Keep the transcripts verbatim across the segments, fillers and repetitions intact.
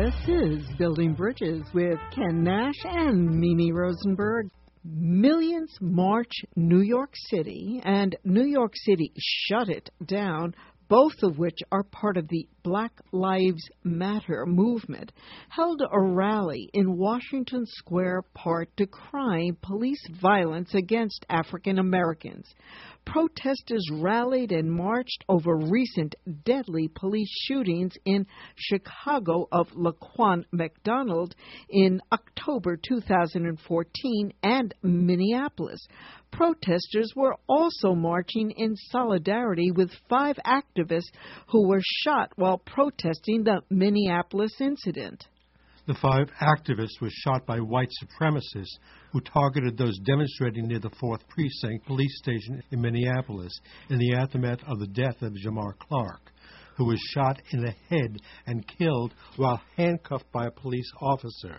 This is Building Bridges with Ken Nash and Mimi Rosenberg. Millions march New York City, and New York City shut it down, both of which are part of the Black Lives Matter movement, held a rally in Washington Square Park decrying police violence against African Americans. Protesters rallied and marched over recent deadly police shootings in Chicago of Laquan McDonald in October two thousand fourteen and Minneapolis. Protesters were also marching in solidarity with five activists who were shot while protesting the Minneapolis incident. The five activists were shot by white supremacists who targeted those demonstrating near the fourth Precinct police station in Minneapolis in the aftermath of the death of Jamar Clark, who was shot in the head and killed while handcuffed by a police officer.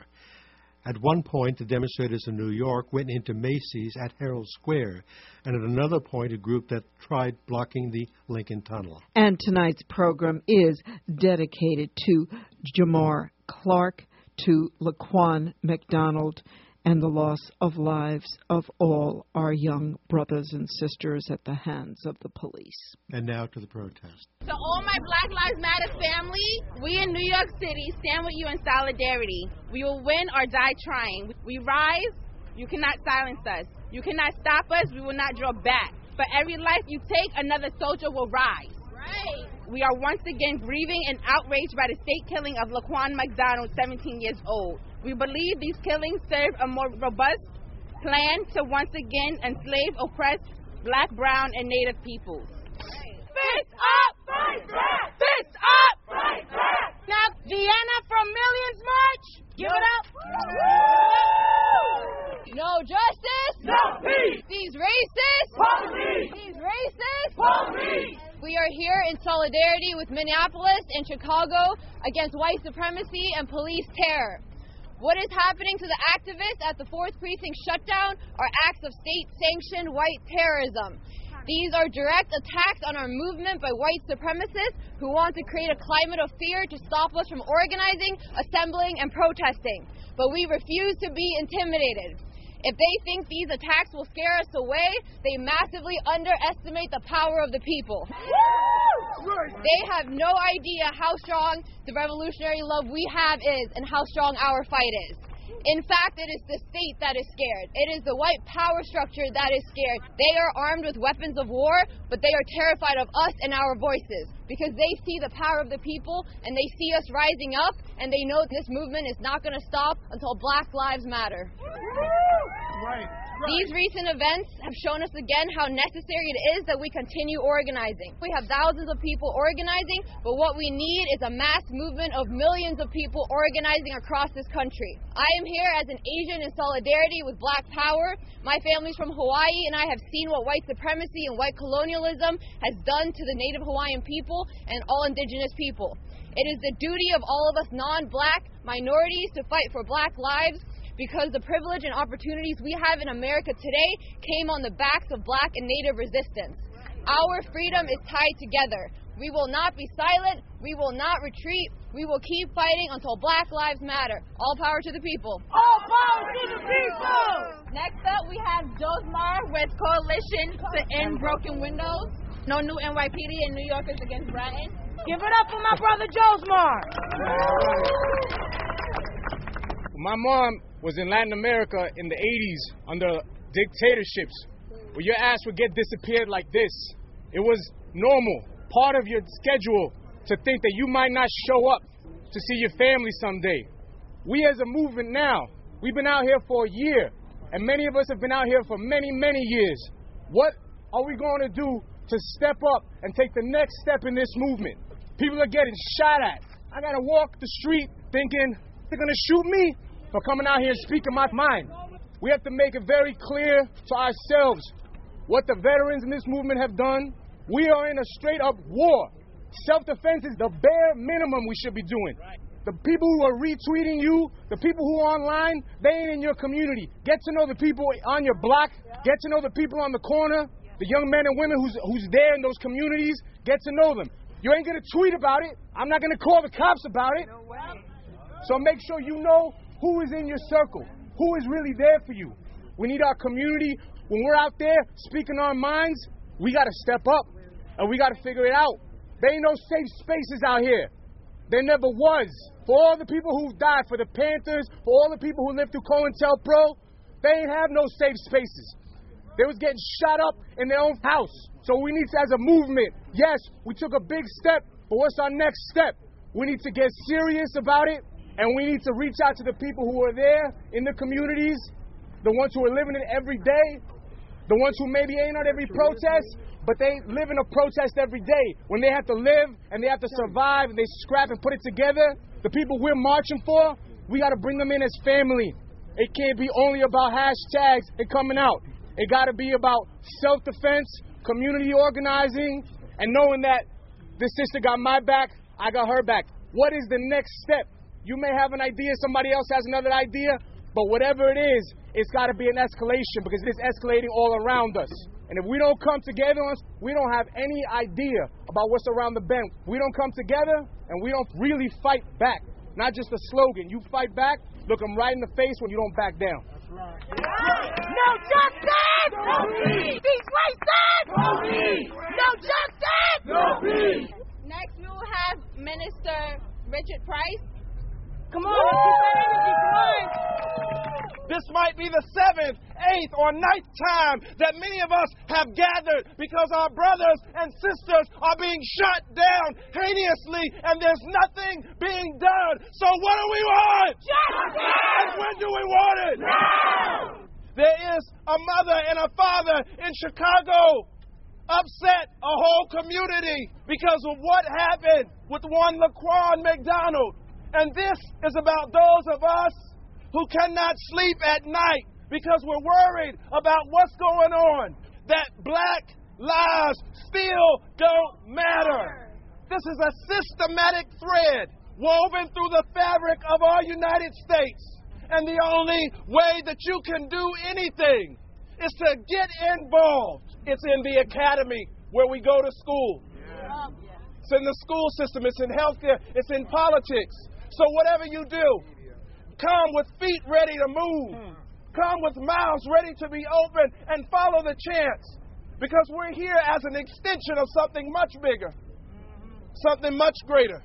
At one point, the demonstrators in New York went into Macy's at Herald Square, and at another point, a group that tried blocking the Lincoln Tunnel. And tonight's program is dedicated to Jamar Clark, to Laquan McDonald, and the loss of lives of all our young brothers and sisters at the hands of the police. And now to the protest. To all my Black Lives Matter family, we in New York City stand with you in solidarity. We will win or die trying. We rise, you cannot silence us. You cannot stop us, we will not draw back. For every life you take, another soldier will rise. Right. We are once again grieving and outraged by the state killing of Laquan McDonald, seventeen years old. We believe these killings serve a more robust plan to once again enslave, oppress Black, brown, and Native peoples. Fist up! Fight back! Fist up! Fight back! Now, Vienna from Millions March, give it up! No justice! No peace! These racists! Police! These racists! Police! We are here in solidarity with Minneapolis and Chicago against white supremacy and police terror. What is happening to the activists at the fourth Precinct shutdown are acts of state-sanctioned white terrorism. These are direct attacks on our movement by white supremacists who want to create a climate of fear to stop us from organizing, assembling, and protesting. But we refuse to be intimidated. If they think these attacks will scare us away, they massively underestimate the power of the people. They have no idea how strong the revolutionary love we have is and how strong our fight is. In fact, it is the state that is scared. It is the white power structure that is scared. They are armed with weapons of war, but they are terrified of us and our voices because they see the power of the people and they see us rising up and they know this movement is not going to stop until Black Lives Matter. Right. These recent events have shown us again how necessary it is that we continue organizing. We have thousands of people organizing, but what we need is a mass movement of millions of people organizing across this country. I am here as an Asian in solidarity with Black Power. My family's from Hawaii, and I have seen what white supremacy and white colonialism has done to the Native Hawaiian people and all indigenous people. It is the duty of all of us non-Black minorities to fight for Black lives, because the privilege and opportunities we have in America today came on the backs of Black and Native resistance. Our freedom is tied together. We will not be silent. We will not retreat. We will keep fighting until Black Lives Matter. All power to the people. All power to the people! Next up, we have Josmar with Coalition to End Broken Windows. No new N Y P D in New Yorkers against Bratton. Give it up for my brother Josmar! My mom was in Latin America in the eighties under dictatorships where your ass would get disappeared like this. It was normal, part of your schedule to think that you might not show up to see your family someday. We as a movement now, we've been out here for a year, and many of us have been out here for many, many years. What are we going to do to step up and take the next step in this movement? People are getting shot at. I gotta walk the street thinking they're gonna shoot me for coming out here and speaking my mind. We have to make it very clear to ourselves what the veterans in this movement have done. We are in a straight-up war. Self-defense is the bare minimum we should be doing. The people who are retweeting you, the people who are online, they ain't in your community. Get to know the people on your block. Get to know the people on the corner, the young men and women who's, who's there in those communities. Get to know them. You ain't going to tweet about it. I'm not going to call the cops about it. So make sure you know who is in your circle, who is really there for you. We need our community. When we're out there speaking our minds, we got to step up and we got to figure it out. There ain't no safe spaces out here. There never was. For all the people who died, for the Panthers, for all the people who lived through COINTELPRO, they ain't have no safe spaces. They was getting shot up in their own house. So we need to, as a movement, yes, we took a big step, but what's our next step? We need to get serious about it, and we need to reach out to the people who are there in the communities, the ones who are living it every day, the ones who maybe ain't at every protest, but they live in a protest every day. When they have to live and they have to survive and they scrap and put it together, the people we're marching for, we got to bring them in as family. It can't be only about hashtags and coming out. It got to be about self-defense, community organizing, and knowing that this sister got my back, I got her back. What is the next step? You may have an idea, somebody else has another idea, but whatever it is, it's got to be an escalation because it's escalating all around us. And if we don't come together, we don't have any idea about what's around the bend. We don't come together and we don't really fight back. Not just a slogan. You fight back, look them right in the face when you don't back down. That's right. No justice! No peace! Peace wasted! No peace! No justice! No peace! Next, we will have Minister Richard Price. Come on, let's keep that energy, come on! This might be the seventh, eighth, or ninth time that many of us have gathered because our brothers and sisters are being shut down heinously and there's nothing being done. So what do we want? Justice! And when do we want it? Now! There is a mother and a father in Chicago upset a whole community because of what happened with one Laquan McDonald. And this is about those of us who cannot sleep at night because we're worried about what's going on, that black lives still don't matter. This is a systematic thread woven through the fabric of our United States. And the only way that you can do anything is to get involved. It's in the academy where we go to school. Yeah. It's in the school system. It's in healthcare. It's in politics. So whatever you do, come with feet ready to move. Come with mouths ready to be open and follow the chants. Because we're here as an extension of something much bigger, something much greater.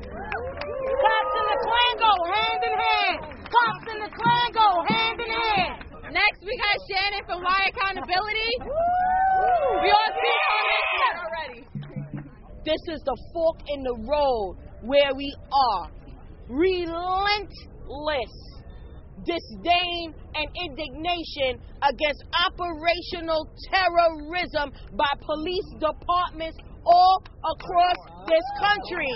Cops and the Klan go hand in hand. Cops and the Klan go hand in hand. Next, we got Shannon from Why Accountability. We all see on this shit already. This is the fork in the road where we are. Relentless disdain and indignation against operational terrorism by police departments all across this country.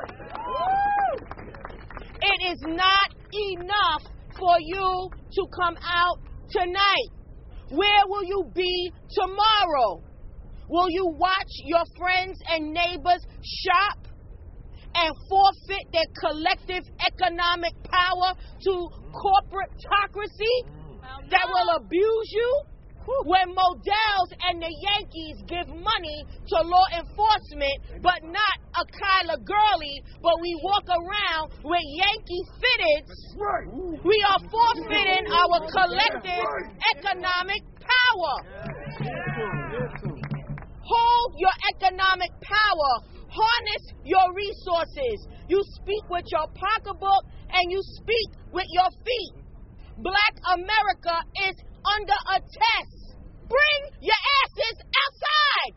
It is not enough for you to come out tonight. Where will you be tomorrow? Will you watch your friends and neighbors shop and forfeit their collective economic power to corporatocracy that will abuse you? When Modell's and the Yankees give money to law enforcement, but not a Kyler Gurley, but we walk around with Yankee fitteds, we are forfeiting our collective economic power. Hold your economic power. Harness your resources. You speak with your pocketbook and you speak with your feet. Black America is under a test. Bring your asses outside.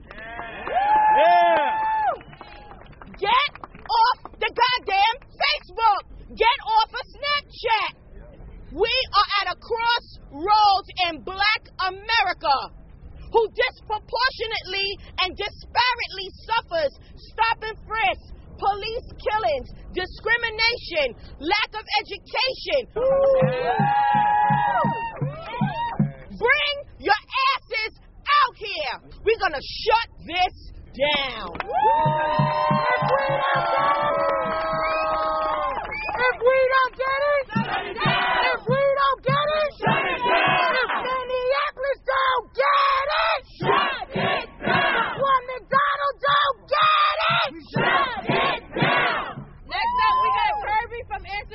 Yeah. Get off the goddamn Facebook. Get off of Snapchat. We are at a crossroads in Black America, who disproportionately and disparately suffers stop and frisk, police killings, discrimination, lack of education. Bring your asses out here. We're going to shut this down. If we don't get it, shut it down. If we don't get it, shut it down. If Minneapolis don't get it, shut it down. One McDonald don't get it, shut it down. Next up, we got Kirby from Answer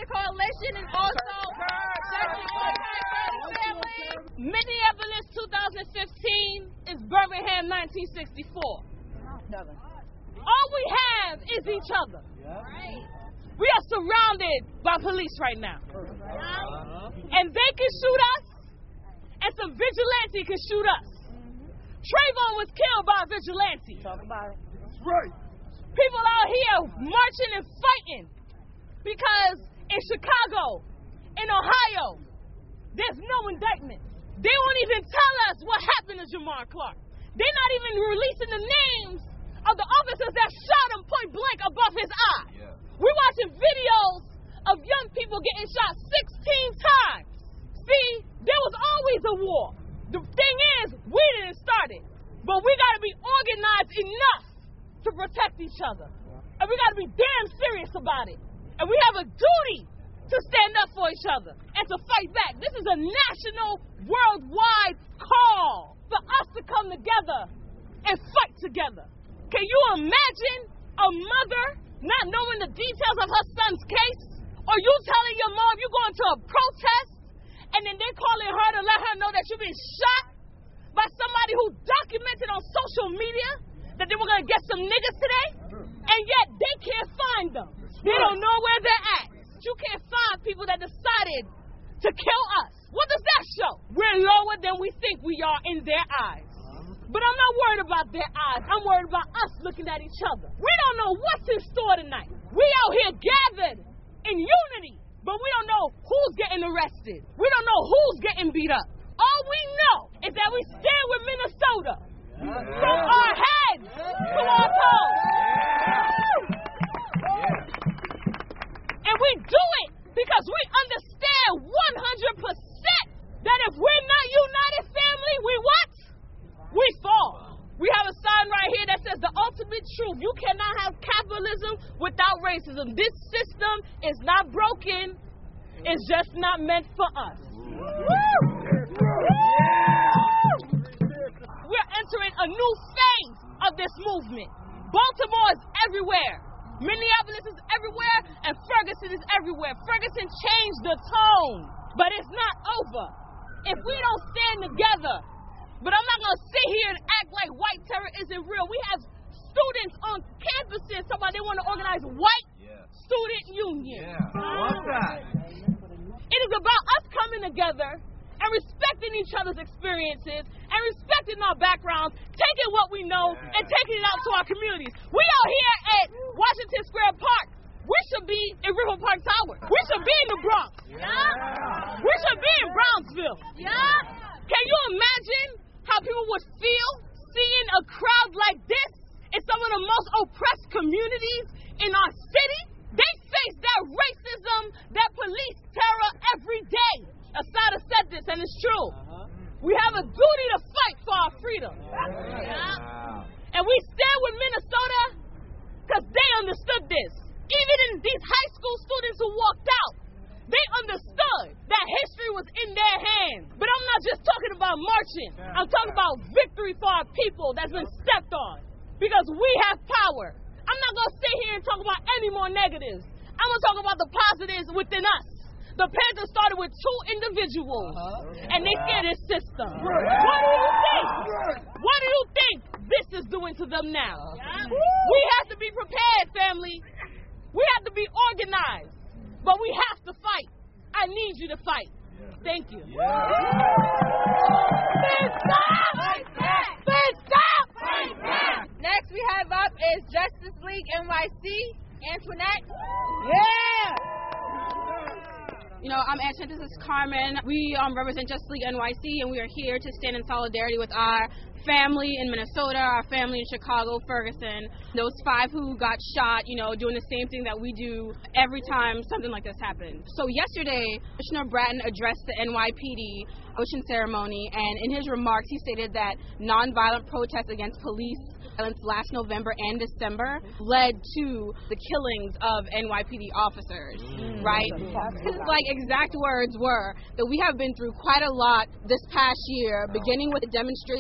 All we have is each other. We are surrounded by police right now. And they can shoot us, and some vigilante can shoot us. Trayvon was killed by a vigilante. Talk about it. That's right. People out here marching and fighting because in Chicago, in Ohio, there's no indictment. They won't even tell us what happened to Jamar Clark. They're not even releasing the names of the officers that shot him point blank above his eye. Yeah. We're watching videos of young people getting shot sixteen times. See, there was always a war. The thing is, we didn't start it. But we got to be organized enough to protect each other. And we got to be damn serious about it. And we have a duty to stand up for each other and to fight back. This is a national, worldwide call for us to come together and fight together. Can you imagine a mother not knowing the details of her son's case? Or you telling your mom you're going to a protest and then they're calling her to let her know that you've been shot by somebody who documented on social media that they were going to get some niggas today? And yet they can't find them. They don't know where they're at. You can't find people that decided to kill us. What does that show? We're lower than we think we are in their eyes. But I'm not worried about their eyes. I'm worried about us looking at each other. We don't know what's in store tonight. We out here gathered in unity, but we don't know who's getting arrested. We don't know who's getting beat up. All we know is that we stand with Minnesota. From our heads to our toes. And we do it because we understand one hundred percent that if we're not united, family, we what? We fall. We have a sign right here that says the ultimate truth. You cannot have capitalism without racism. This system is not broken. It's just not meant for us. We're entering a new phase of this movement. Baltimore is everywhere. Minneapolis is everywhere, and Ferguson is everywhere. Ferguson changed the tone, but it's not over. If we don't stand together, but I'm not going to sit here and act like white terror isn't real. We have students on campuses talking about they want to organize white yeah. student union. Yeah, what's that? It is about us coming together and respecting each other's experiences and respecting our backgrounds, taking what we know yeah. and taking it out to our communities. We out here at Washington Square Park. We should be in River Park Tower. We should be in the Bronx. Yeah. We should be in Brownsville. Yeah. Can you imagine how people would feel seeing a crowd like this in some of the most oppressed communities in our city? They face that racism, that police terror every day. Asada said this, and it's true. Uh-huh. We have a duty to fight for our freedom. Yeah. And we stand with Minnesota because they understood this. Even in these high school students who walked out, they understood that history was in their hands. But I'm not just talking about marching. I'm talking about victory for our people that's been stepped on. Because we have power. I'm not going to sit here and talk about any more negatives. I'm going to talk about the positives within us. The Panthers started with two individuals, uh-huh. and they scared this system. What do you think? What do you think this is doing to them now? Yeah. We have to be prepared, family. We have to be organized. But we have to fight. I need you to fight. Yeah. Thank you. Yeah. Next we have up is Justice League N Y C. Antoinette. Yeah. You know, I'm Antoinette. This is Carmen. We um, represent Justice League N Y C, and we are here to stand in solidarity with our family in Minnesota, our family in Chicago, Ferguson, those five who got shot, you know, doing the same thing that we do every time something like this happens. So yesterday, Commissioner Bratton addressed the N Y P D ocean ceremony, and in his remarks, he stated that nonviolent protests against police violence last November and December led to the killings of N Y P D officers, mm. right? His like exact words were that we have been through quite a lot this past year, beginning with the demonstrations in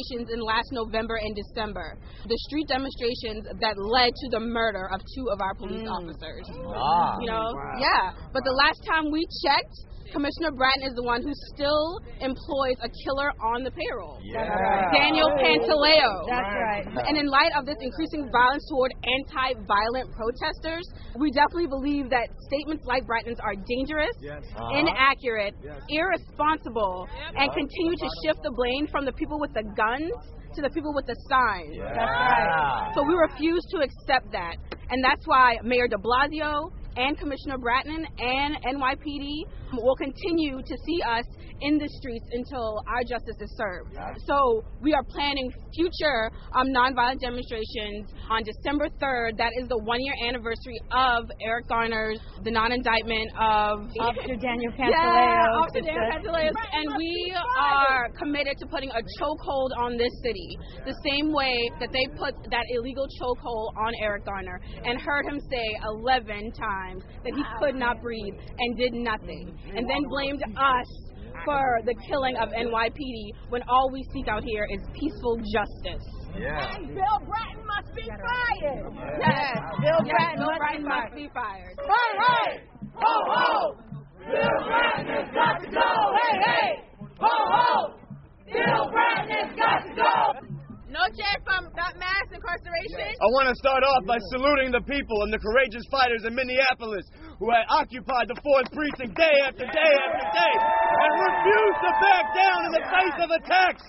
last November and December. The street demonstrations that led to the murder of two of our police mm. officers. Ah. You know, wow. yeah. But the last time we checked, Commissioner Bratton is the one who still employs a killer on the payroll. Yeah. Daniel Pantaleo. That's right. And in light of this increasing violence toward anti-violent protesters, we definitely believe that statements like Bratton's are dangerous, yes. uh-huh. inaccurate, yes. irresponsible, and continue to shift the blame from the people with the guns to the people with the signs. Yeah. That's right. So we refuse to accept that. And that's why Mayor de Blasio and Commissioner Bratton and N Y P D will continue to see us in the streets until our justice is served. So we are planning future um, nonviolent demonstrations on December third. That is the one-year anniversary of Eric Garner's, the non-indictment of Officer Daniel Pantaleo. Yeah, Officer Daniel Pantaleo. And we are committed to putting a chokehold on this city, the same way that they put that illegal chokehold on Eric Garner and heard him say eleven times that he could not breathe and did nothing, and then blamed us for the killing of N Y P D when all we seek out here is peaceful justice. Yeah. And Bill Bratton must be fired. Yes, yes. Bill yes. Bratton, Bill must, Bratton be must be fired. Hey, hey, ho, ho. Bill Bratton has got to go. Hey, hey, ho, ho. Bill Bratton has got to go. Noche from Got Mass Incarceration. I want to start off by saluting the people and the courageous fighters in Minneapolis who had occupied the fourth precinct day after day after day and refused to back down in the face of attacks.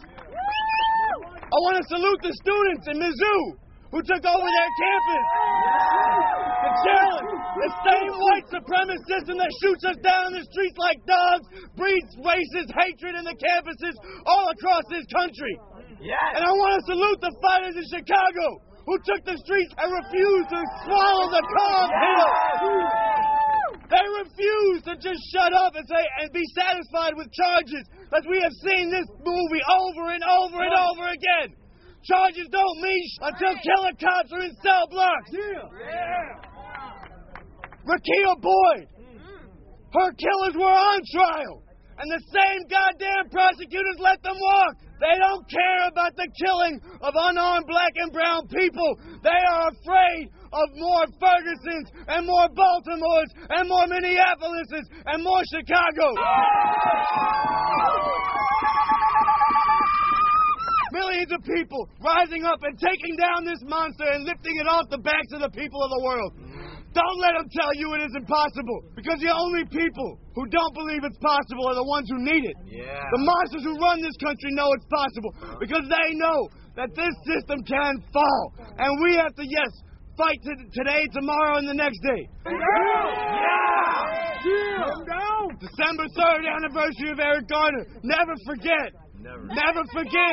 I want to salute the students in Mizzou who took over their campus to challenge the same white supremacist system that shoots us down in the streets like dogs, breeds racist hatred in the campuses all across this country. Yes. And I want to salute the fighters in Chicago who took the streets and refused to swallow the calm pill. They refused to just shut up and say and be satisfied with charges, as we have seen this movie over and over and over again. Charges don't mean sh- until killer cops are in cell blocks. Yeah. Rakia Boyd, her killers were on trial, and the same goddamn prosecutors let them walk. They don't care about the killing of unarmed black and brown people. They are afraid of more Fergusons and more Baltimores and more Minneapolises and more Chicago. Millions of people rising up and taking down this monster and lifting it off the backs of the people of the world. Don't let them tell you it isn't possible, because the only people who don't believe it's possible are the ones who need it. Yeah. The monsters who run this country know it's possible, because they know that this system can fall. And we have to, yes, fight t- today, tomorrow, and the next day. Yeah! Yeah! Yeah! December third anniversary of Eric Garner. Never forget. Never. Never forget.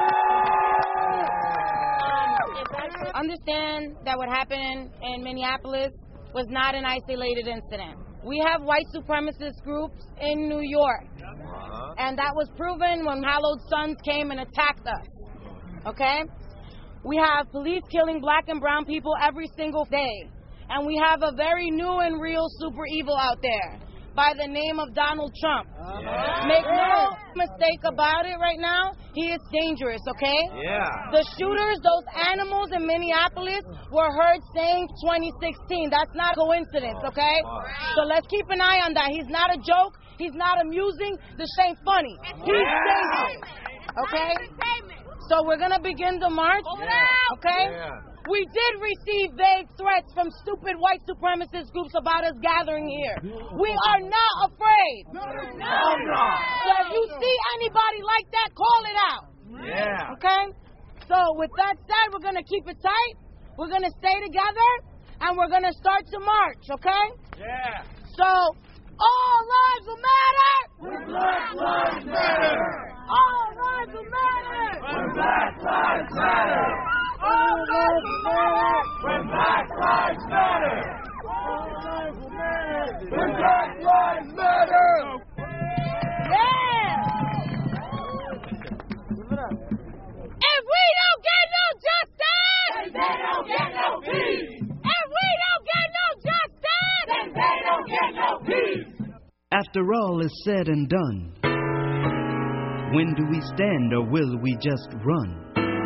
Understand that what happened in Minneapolis was not an isolated incident. We have white supremacist groups in New York, Uh-huh. and that was proven when Hallowed Sons came and attacked us, okay? We have police killing black and brown people every single day, and we have a very new and real super evil out there by the name of Donald Trump. Yeah. Make no mistake about it right now, he is dangerous, okay? Yeah. The shooters, those animals in Minneapolis, were heard saying twenty sixteen. That's not a coincidence, okay? So let's keep an eye on that. He's not a joke. He's not amusing. This ain't funny. He's dangerous, okay? So we're going to begin the march, okay? Yeah. We did receive vague threats from stupid white supremacist groups about us gathering here. We are not afraid. No, no. So if you see anybody like that, call it out. Yeah. Okay? So with that said, we're going to keep it tight. We're going to stay together. And we're going to start to march, okay? Yeah. So all lives will matter. When Black Lives Matter. All lives will matter. When Black Lives Matter. All lives will matter. When Black Lives Matter. All lives will matter. When Black Lives Matter. Yeah. If we don't get no justice, Then they don't get no peace. if we don't get no justice, Then they don't get no peace. After all is said and done, when do we stand or will we just run?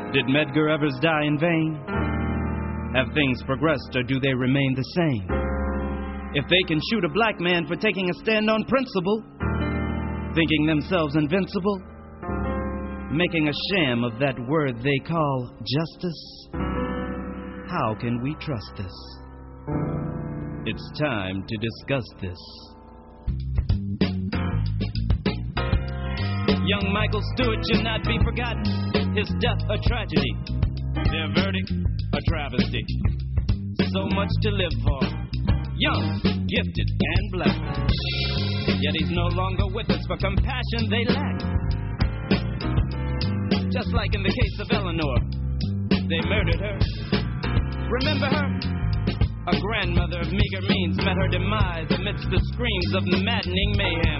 Did Medgar Evers die in vain? Have things progressed, or do they remain the same? If they can shoot a black man for taking a stand on principle, thinking themselves invincible, making a sham of that word they call justice, how can we trust this? It's time to discuss this. Young Michael Stewart should not be forgotten. His death a tragedy. Their verdict a travesty. So much to live for. Young, gifted, and black. Yet he's no longer with us. For compassion they lack. Just like in the case of Eleanor, they murdered her. Remember her? A grandmother of meager means met her demise amidst the screams of maddening mayhem.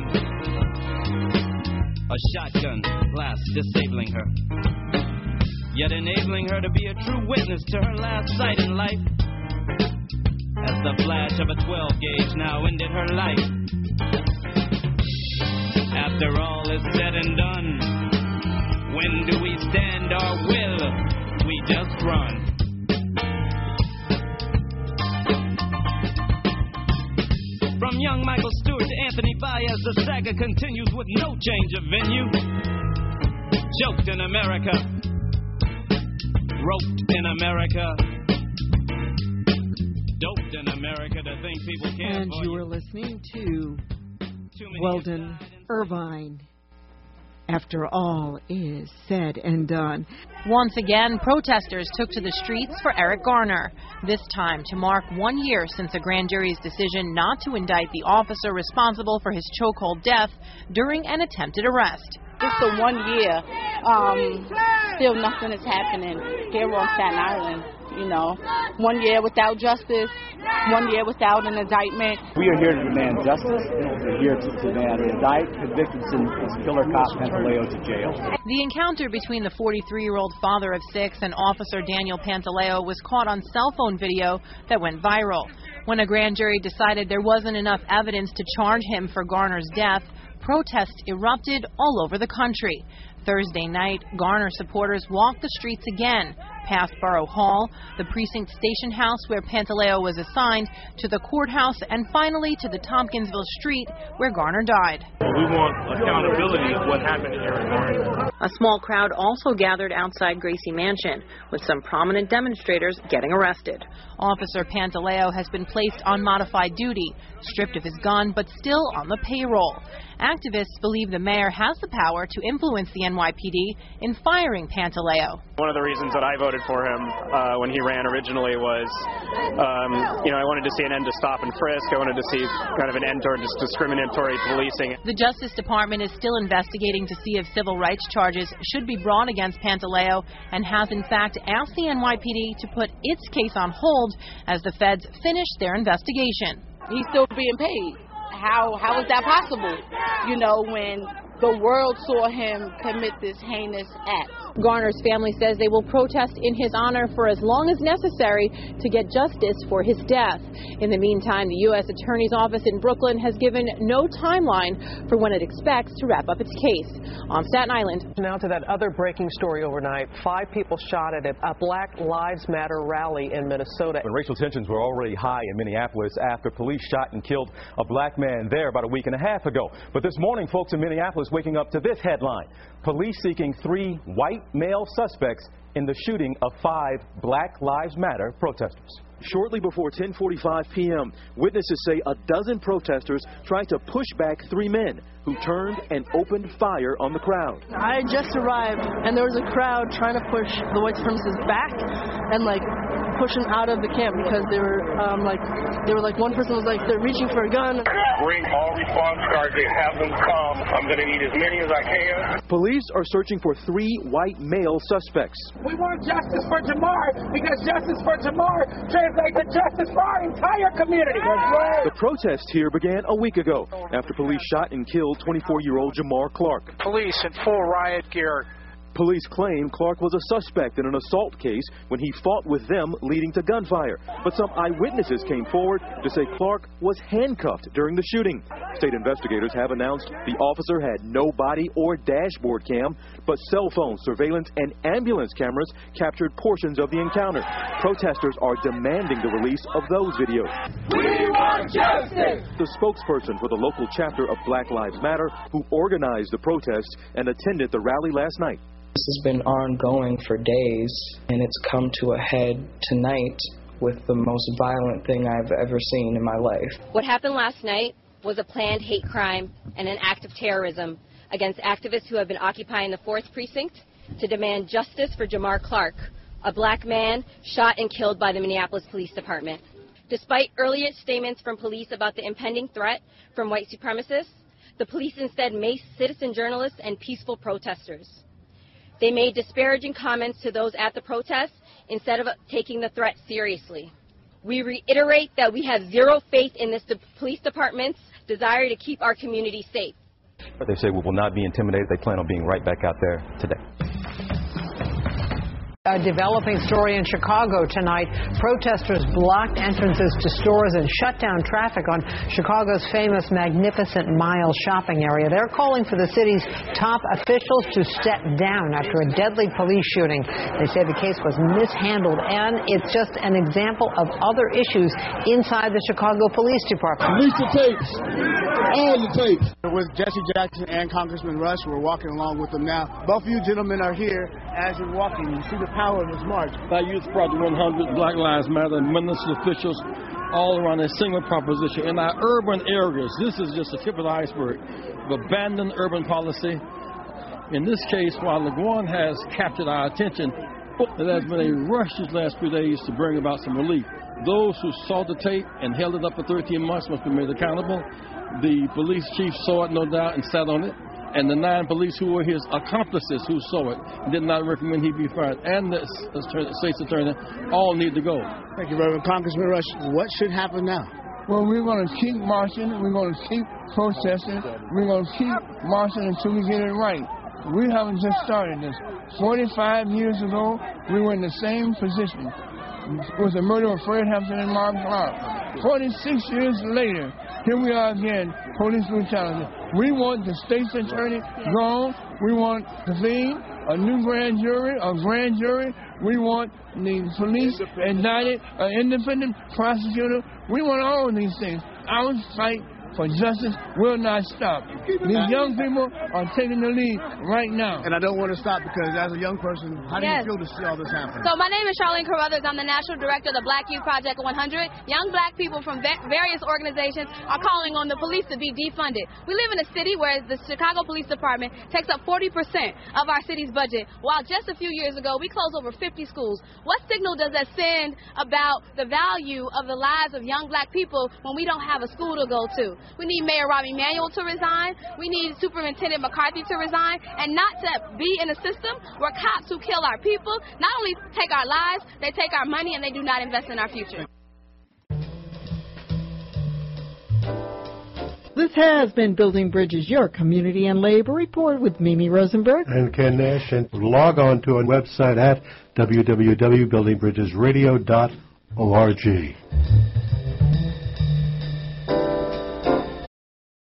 A shotgun blast disabling her, yet enabling her to be a true witness to her last sight in life. As the flash of a twelve gauge now ended her life. After all is said and done, when do we stand or will we just run? From young Michael Stewart to Anthony Baez, the saga continues with no change of venue. Choked in America, roped in America, doped in America to think people can't. And you are listening to Weldon Irvine. After all is said and done. Once again, protesters took to the streets for Eric Garner, this time to mark one year since a grand jury's decision not to indict the officer responsible for his chokehold death during an attempted arrest. Just the one year, um, still nothing is happening here on Staten Island. You know, one year without justice, one year without an indictment. We are here to demand justice. We're here to demand indict convicted killer cop Pantaleo to jail. The encounter between the forty-three-year-old father of six and Officer Daniel Pantaleo was caught on cell phone video that went viral. When a grand jury decided there wasn't enough evidence to charge him for Garner's death, protests erupted all over the country. Thursday night, Garner supporters walked the streets again, past Borough Hall, the precinct station house where Pantaleo was assigned, to the courthouse, and finally to the Tompkinsville street where Garner died. We want accountability of what happened to Eric Garner. A small crowd also gathered outside Gracie Mansion, with some prominent demonstrators getting arrested. Officer Pantaleo has been placed on modified duty, stripped of his gun, but still on the payroll. Activists believe the mayor has the power to influence the N Y P D in firing Pantaleo. One of the reasons that I voted for him uh, when he ran originally was, um, you know, I wanted to see an end to stop and frisk. I wanted to see kind of an end toward discriminatory policing. The Justice Department is still investigating to see if civil rights charges should be brought against Pantaleo and has in fact asked the N Y P D to put its case on hold as the feds finish their investigation. He's still being paid. How how is that possible? You know, when the world saw him commit this heinous act. Garner's family says they will protest in his honor for as long as necessary to get justice for his death. In the meantime, the U S Attorney's Office in Brooklyn has given no timeline for when it expects to wrap up its case. On Staten Island. Now to that other breaking story overnight. Five people shot at a Black Lives Matter rally in Minnesota. When racial tensions were already high in Minneapolis after police shot and killed a black man there about a week and a half ago. But this morning, folks in Minneapolis waking up to this headline. Police seeking three white male suspects in the shooting of five Black Lives Matter protesters. Shortly before ten forty-five p m, witnesses say a dozen protesters tried to push back three men who turned and opened fire on the crowd. I just arrived, and there was a crowd trying to push the white supremacists back and, like, push them out of the camp because they were, um, like, they were like, one person was like, they're reaching for a gun. Bring all response cars, they have them come. I'm going to need as many as I can. Police are searching for three white male suspects. We want justice for Jamar because justice for Jamar translates to justice for our entire community. The protest here began a week ago after police shot and killed twenty-four-year-old Jamar Clark. Police in full riot gear Police claim Clark was a suspect in an assault case when he fought with them, leading to gunfire. But some eyewitnesses came forward to say Clark was handcuffed during the shooting. State investigators have announced the officer had no body or dashboard cam, but cell phone surveillance and ambulance cameras captured portions of the encounter. Protesters are demanding the release of those videos. We want justice! The spokesperson for the local chapter of Black Lives Matter, who organized the protest and attended the rally last night. This has been ongoing for days, and it's come to a head tonight with the most violent thing I've ever seen in my life. What happened last night was a planned hate crime and an act of terrorism against activists who have been occupying the fourth Precinct to demand justice for Jamar Clark, a black man shot and killed by the Minneapolis Police Department. Despite earlier statements from police about the impending threat from white supremacists, the police instead maced citizen journalists and peaceful protesters. They made disparaging comments to those at the protest instead of taking the threat seriously. We reiterate that we have zero faith in this de- police department's desire to keep our community safe. But they say we will not be intimidated. They plan on being right back out there today. A developing story in Chicago tonight. Protesters blocked entrances to stores and shut down traffic on Chicago's famous Magnificent Mile shopping area. They're calling for the city's top officials to step down after a deadly police shooting. They say the case was mishandled, and it's just an example of other issues inside the Chicago Police Department. Release the tapes. All the tapes. With Jesse Jackson and Congressman Rush, we're walking along with them now. Both of you gentlemen are here. As you're walking, you see the power of this march. By Youth Project one hundred, Black Lives Matter, municipal officials all around a single proposition. In our urban areas, this is just the tip of the iceberg of abandoned urban policy. In this case, while LaGuardia has captured our attention, there has been a rush these last few days to bring about some relief. Those who saw the tape and held it up for thirteen months must be made accountable. The police chief saw it, no doubt, and sat on it. And the nine police who were his accomplices who saw it did not recommend he be fired. And the state's attorney all need to go. Thank you, Reverend Congressman Rush. What should happen now? Well, we're going to keep marching. We're going to keep protesting. We're going to keep marching until we get it right. We haven't just started this. forty-five years ago, we were in the same position. It was the murder of Fred Hampton and Marvin Clark. forty-six years later, here we are again, police brutality. We want the state's attorney gone. We want the thing, a new grand jury, a grand jury. We want the police indicted, an independent prosecutor. We want all of these things. Our fight for justice will not stop. These young people are taking the lead right now. And I don't want to stop because as a young person, how do Yes. you feel to see all this happen? So my name is Charlene Carruthers. I'm the National Director of the Black Youth Project one hundred. Young black people from va- various organizations are calling on the police to be defunded. We live in a city where the Chicago Police Department takes up forty percent of our city's budget, while just a few years ago we closed over fifty schools. What signal does that send about the value of the lives of young black people when we don't have a school to go to? We need Mayor Robbie Manuel to resign. We need Superintendent McCarthy to resign, and not to be in a system where cops who kill our people not only take our lives, they take our money and they do not invest in our future. This has been Building Bridges, your community and labor report with Mimi Rosenberg and Ken Nash. And log on to our website at w w w dot building bridges radio dot org.